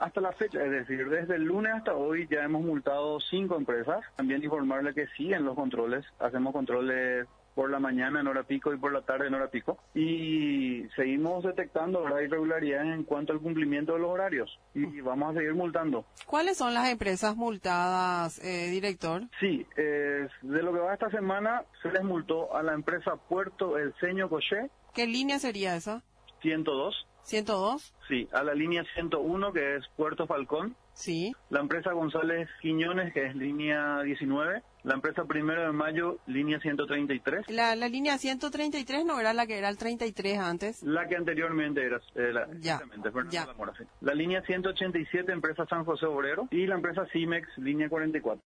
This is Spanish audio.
hasta la fecha, es decir, desde el lunes hasta hoy ya hemos multado 5 empresas. También informarle que siguen los controles, hacemos controles por la mañana en hora pico y por la tarde en hora pico. Y seguimos detectando, ¿verdad?, irregularidades en cuanto al cumplimiento de los horarios. Y vamos a seguir multando. ¿Cuáles son las empresas multadas, director? Sí, de lo que va esta semana se les multó a la empresa Puerto El Ceño Coché. ¿Qué línea sería esa? 102. ¿102? Sí, a la línea 101, que es Puerto Falcón. Sí. La empresa González Quiñones, que es línea 19. La empresa Primero de Mayo, línea 133. La línea 133 no era la que era el 33 antes. La que anteriormente era, Ya. La línea 187, empresa San José Obrero. Y la empresa Cimex, línea 44.